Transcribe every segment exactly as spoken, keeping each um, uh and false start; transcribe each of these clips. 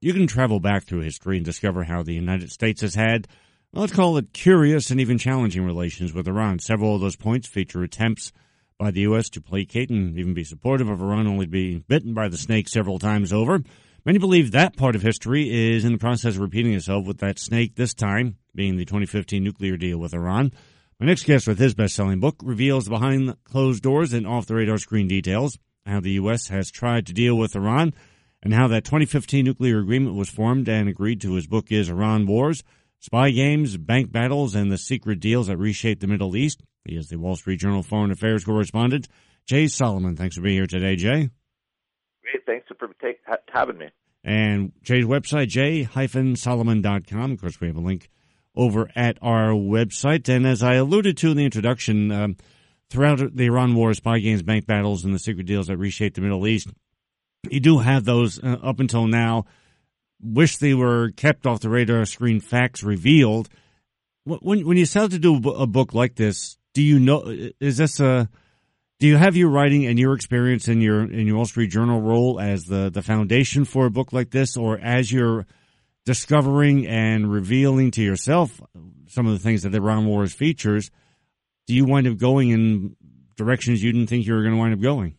you can travel back through history and discover how the United States has had, well, let's call it curious and even challenging relations with Iran. Several of those points feature attempts by the U S to placate and even be supportive of Iran only being bitten by the snake several times over. Many believe that part of history is in the process of repeating itself with that snake this time being the twenty fifteen nuclear deal with Iran. My next guest with his best-selling book reveals behind closed doors and off-the-radar screen details how the U S has tried to deal with Iran and how that twenty fifteen nuclear agreement was formed and agreed to. His book is Iran Wars, Spy Games, Bank Battles, and the Secret Deals That Reshaped the Middle East. He is the Wall Street Journal foreign affairs correspondent, Jay Solomon. Thanks for being here today, Jay. Great. Thanks for take, having me. And Jay's website, jay dash solomon dot com. Of course, we have a link over at our website. And as I alluded to in the introduction, um, throughout the Iran War, Spy Games, Bank Battles, and the Secret Deals That Reshaped the Middle East, you do have those uh, up until now. Wish they were kept off the radar screen, facts revealed. When when you set out to do a book like this, do you know, is this a, do you have your writing and your experience in your in your Wall Street Journal role as the, the foundation for a book like this, or as you're discovering and revealing to yourself some of the things that the Iran Wars features, do you wind up going in directions you didn't think you were going to wind up going?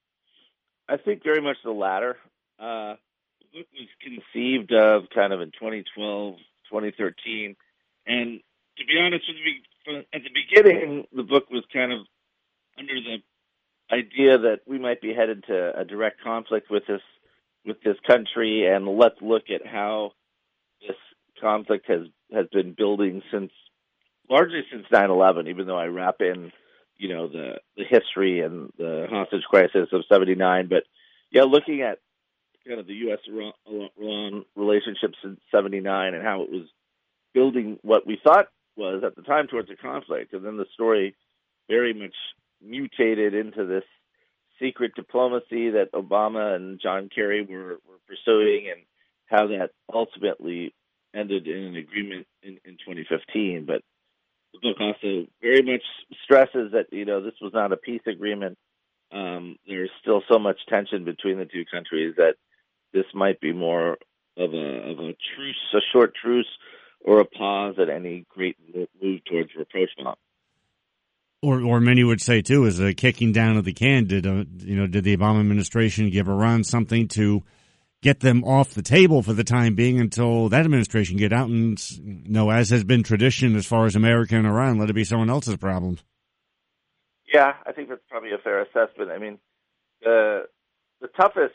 I think very much the latter. Uh, the book was conceived of kind of in twenty twelve, twenty thirteen, and to be honest with you, at the beginning, the book was kind of under the idea that we might be headed to a direct conflict with this with this country, and let's look at how this conflict has, has been building since largely since nine eleven, even though I wrap in, you know, the, the history and the hostage crisis of seventy-nine. But, yeah, looking at kind of the U S Iran relationship since seventy-nine and how it was building what we thought was at the time towards a conflict. And then the story very much mutated into this secret diplomacy that Obama and John Kerry were, were pursuing, and how that ultimately ended in an agreement in, in twenty fifteen. But the book also very much stresses that, you know, this was not a peace agreement. Um, there's still so much tension between the two countries that this might be more of a, of a truce, a short truce, or a pause at any great move towards rapprochement. Or, or many would say too, is a kicking down of the can. Did uh, you know? Did the Obama administration give Iran something to get them off the table for the time being until that administration get out and, you know, as has been tradition as far as America and Iran, let it be someone else's problem? Yeah, I think that's probably a fair assessment. I mean, the the toughest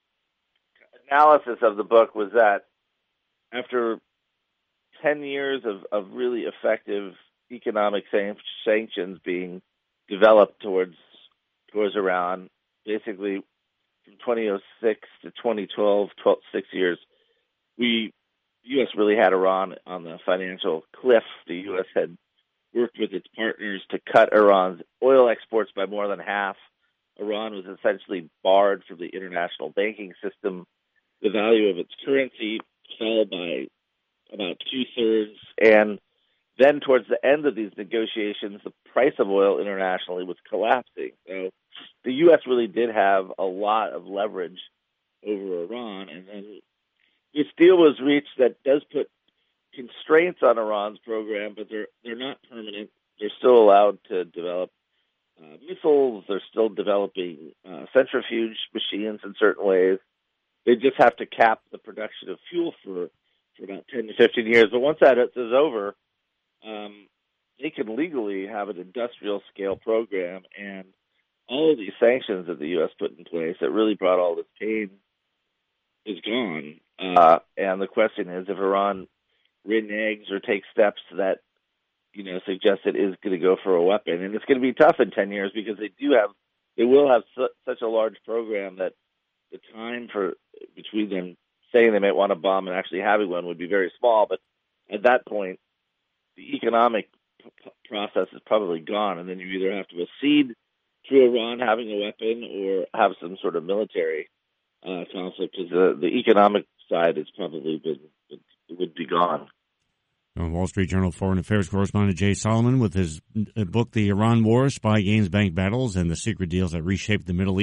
analysis of the book was that after ten years of, of really effective economic san- sanctions being developed towards towards Iran, basically from twenty oh six to twenty twelve, twelve, six years, we, the U S really had Iran on the financial cliff. The U S had worked with its partners to cut Iran's oil exports by more than half. Iran was essentially barred from the international banking system. The value of its currency fell by about two-thirds, and then towards the end of these negotiations, the price of oil internationally was collapsing. So the U S really did have a lot of leverage over Iran, and then this deal was reached that does put constraints on Iran's program, but they're they're not permanent. They're still allowed to develop uh, missiles. They're still developing uh, centrifuge machines in certain ways. They just have to cap the production of fuel for, for about ten to fifteen years. But once that is over, um, they can legally have an industrial-scale program, and all of these sanctions that the U S put in place that really brought all this pain is gone. Uh, and the question is, if Iran reneges or takes steps that, you know, suggest it is going to go for a weapon, and it's going to be tough in ten years because they do have, they will have su- such a large program that the time for between them saying they might want to bomb and actually having one would be very small. But at that point, the economic p- process is probably gone, and then you either have to accede to Iran having a weapon or have some sort of military uh, conflict, because the, the economic side has probably been, it would be gone. Wall Street Journal foreign affairs correspondent Jay Solomon with his book, The Iran War, Spy Games, Bank Battles, and the Secret Deals That Reshaped the Middle East.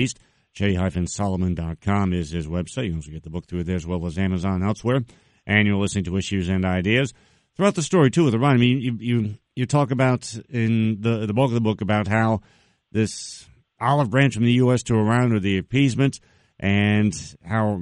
jay solomon dot com is his website. You can also get the book through there as well as Amazon and elsewhere. And you're listening to Issues and Ideas. Throughout the story, too, with Iran, I mean, you you, you talk about in the, the bulk of the book about how this olive branch from the U S to Iran, or the appeasement, and how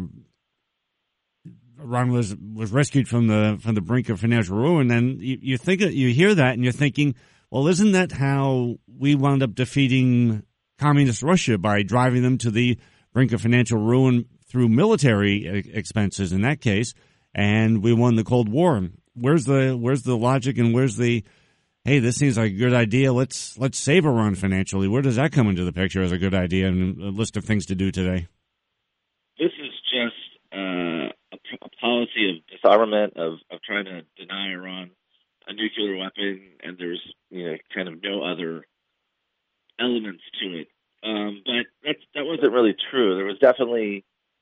Iran was was rescued from the from the brink of financial ruin. And you, you think you hear that, and you're thinking, well, isn't that how we wound up defeating communist Russia, by driving them to the brink of financial ruin through military expenses in that case, and we won the Cold War? Where's the where's the logic, and where's the, hey, this seems like a good idea, let's let's save Iran financially? Where does that come into the picture as a good idea and a list of things to do today? This is just uh, a, a policy of disarmament, of, of trying to deny Iran a nuclear weapon, and there's, you know, kind of no other elements to it. Um, but that's, that wasn't really true. There was definitely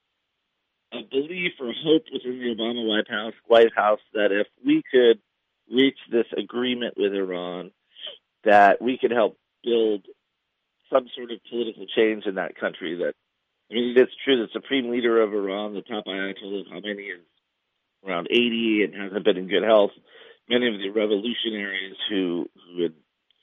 a belief or hope within the Obama White House, White House that if we could reach this agreement with Iran, that we could help build some sort of political change in that country. That, I mean, it's true, the supreme leader of Iran, the top Ayatollah Khamenei, is around eighty and hasn't been in good health. Many of the revolutionaries who, who had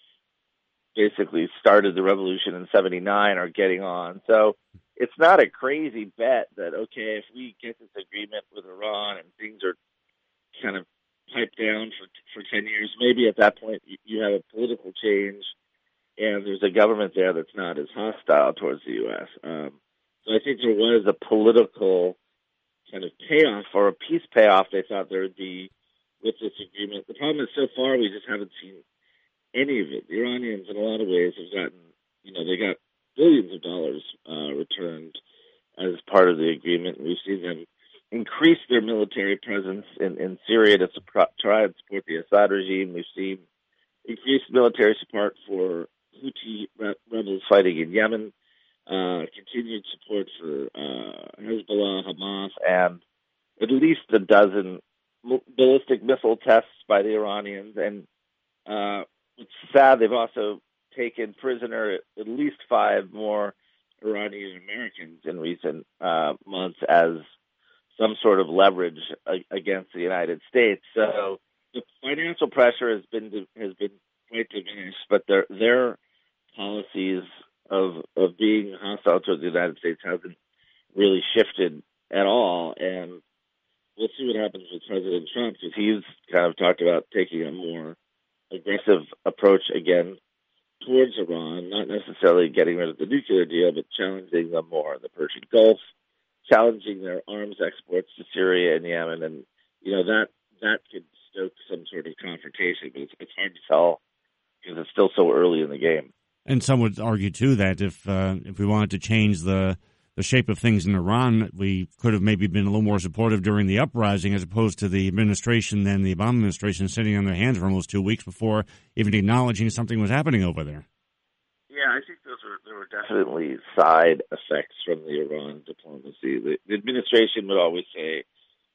basically started the revolution in seventy-nine are getting on. So it's not a crazy bet that, okay, if we get this agreement with Iran and things are kind of piped down for for ten years, maybe at that point you have a political change and there's a government there that's not as hostile towards the U S. Um, so I think there was a political kind of payoff, or a peace payoff they thought there would be with this agreement. The problem is, so far we just haven't seen any of it. The Iranians, in a lot of ways, have gotten, you know, they got billions of dollars uh, returned as part of the agreement. We've seen them increase their military presence in, in Syria to support, try and support the Assad regime. We've seen increased military support for Houthi re- rebels fighting in Yemen, uh, continued support for uh, Hezbollah, Hamas, and at least a dozen ballistic missile tests by the Iranians. And uh, it's sad, they've also taken prisoner at least five more Iranian Americans in recent uh, months as some sort of leverage against the United States. So the financial pressure has been has been quite diminished, but their their policies of of being hostile towards the United States hasn't really shifted at all. And we'll see what happens with President Trump, because he's kind of talked about taking a more aggressive approach again towards Iran, not necessarily getting rid of the nuclear deal, but challenging them more in the Persian Gulf, challenging their arms exports to Syria and Yemen. And, you know, that that could stoke some sort of confrontation, but it's, it's hard to tell because it's still so early in the game. And some would argue, too, that if uh, if we wanted to change the the shape of things in Iran, we could have maybe been a little more supportive during the uprising, as opposed to the administration, then the Obama administration, sitting on their hands for almost two weeks before even acknowledging something was happening over there. Yeah, I think those were there were definitely side effects from the Iran diplomacy. The, the administration would always say,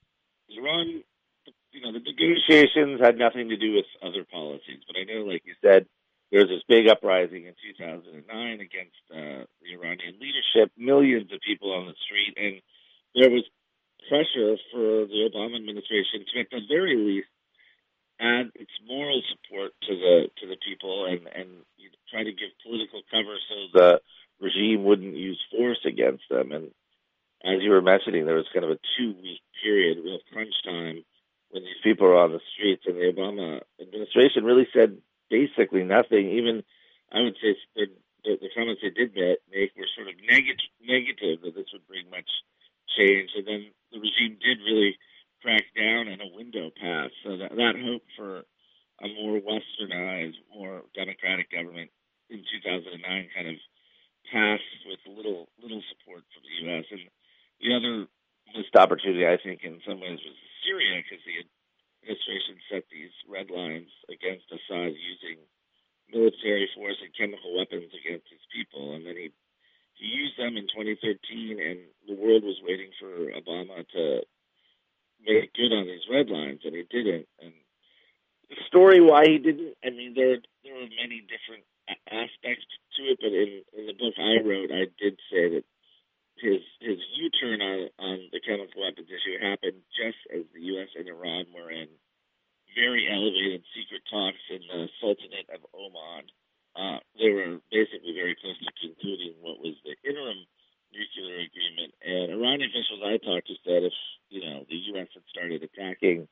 Iran, you know, the negotiations had nothing to do with other policies. But I know, like you said, there was this big uprising in two thousand nine against uh, the Iranian leadership, millions of people on the street, and there was pressure for the Obama administration to, at the very least, add its moral support to the to the people and, and you know, try to give political cover so the regime wouldn't use force against them. And as you were mentioning, there was kind of a two-week period, real crunch time, when these people were on the streets, and the Obama administration really said basically nothing. Even, I would say, the, the, the comments they did make were sort of negative, negative that this would bring much change. And then the regime did really crack down and a window passed. So that, that hope for a more westernized, more democratic government in two thousand nine kind of passed with little little support from the U S. And the other missed opportunity, I think, in some ways was Syria, because the administration set these red lines against Assad using military force and chemical weapons against his people. And then he, he used them in twenty thirteen, and the world was waiting for Obama to make good on these red lines, and he didn't. And the story why he didn't, I mean, there there were many different aspects to it, but in, in the book I wrote, I did say that his his U-turn on, on the chemical weapons issue happened just as the U S and Iran were in very elevated secret talks in the Sultanate of Oman. Uh, they were basically very close to concluding what was the interim nuclear agreement. And Iranian officials I talked to said if, you know, the U S had started attacking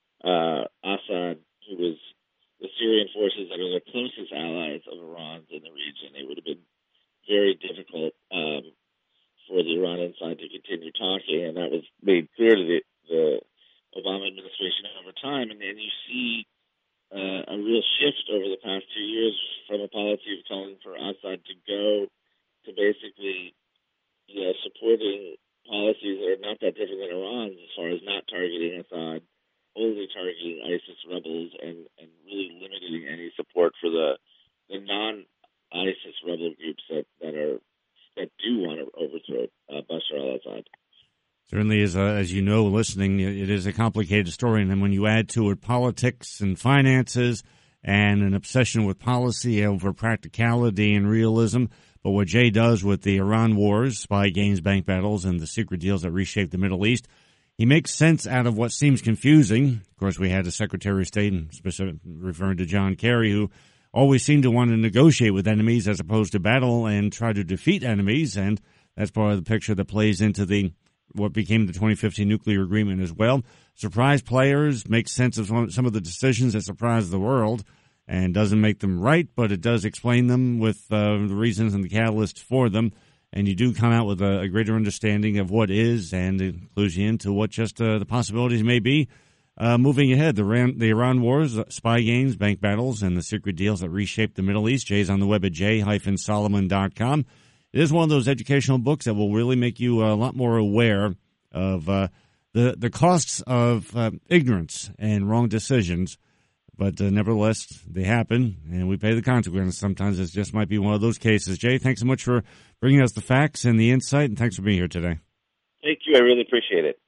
uh, Assad, who was the Syrian forces that are the closest allies of Iran's in the region, it would have been very difficult um, for the Iranian side to continue talking, and that was made clear to the, the Obama administration over time. And then you see uh, a real shift over the past two years from a policy of calling for Assad to go to basically, you know, supporting policies that are not that different than Iran's as far as not targeting Assad, only targeting ISIS rebels, and, and really limiting any support for the the non-ISIS rebel groups that, that are that do want to overthrow uh, Bashar al-Assad. Certainly is, uh, as you know, listening, it is a complicated story. And then when you add to it politics and finances and an obsession with policy over practicality and realism, but what Jay does with the Iran wars, spy games, bank battles, and the secret deals that reshape the Middle East, he makes sense out of what seems confusing. Of course, we had a Secretary of State, and specific, referring to John Kerry, who always seemed to want to negotiate with enemies as opposed to battle and try to defeat enemies, and that's part of the picture that plays into the what became the twenty fifteen nuclear agreement as well. Surprise players make sense of some of the decisions that surprise the world, and doesn't make them right, but it does explain them with uh, the reasons and the catalyst for them, and you do come out with a, a greater understanding of what is, and it clues you into what just uh, the possibilities may be. Uh, moving ahead, the Iran, the Iran wars, spy games, bank battles, and the secret deals that reshaped the Middle East. Jay's on the web at jay dash solomon dot com. It is one of those educational books that will really make you a lot more aware of uh, the the costs of uh, ignorance and wrong decisions. But uh, nevertheless, they happen, and we pay the consequences. Sometimes it just might be one of those cases. Jay, thanks so much for bringing us the facts and the insight, and thanks for being here today. Thank you. I really appreciate it.